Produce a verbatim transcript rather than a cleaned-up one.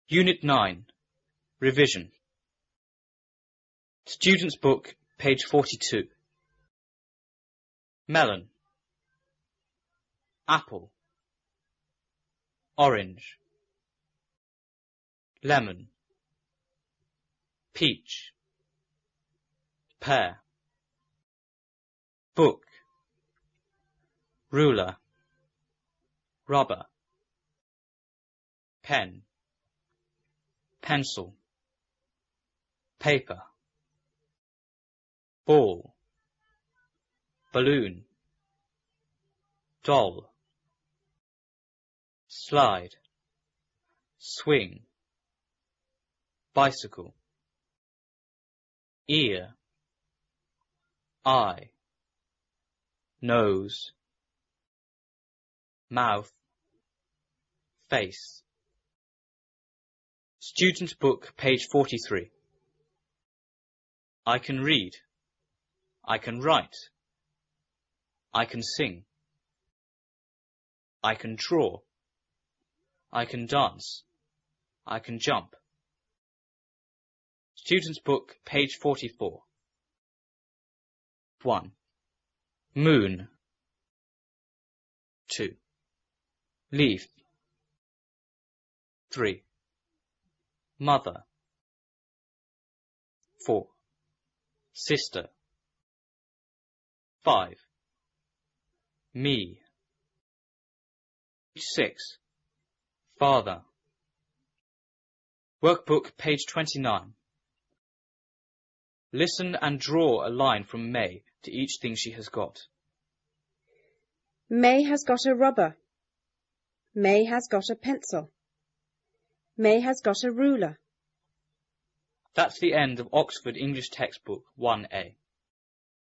Unit nine. Revision. Student's Book, page forty-two. Melon. Apple. Orange. Lemon. Peach. Pear. Book. Ruler. Rubber. Pen. Pencil. Paper. Ball. Balloon. Doll. Slide. Swing. Bicycle. Ear. Eye. Nose. Mouth. Face. Student's Book, page forty-three. I can read. I can write. I can sing. I can draw. I can dance. I can jump. Student's Book, page forty-four. one. Moon. two. Leaf. three. Mother. four. Sister. five. Me. six. Father. Workbook, page twenty-nine. Listen and draw a line from May to each thing she has got. May has got a rubber. May has got a pencil. May has got a ruler. That's the end of Oxford English Textbook one A.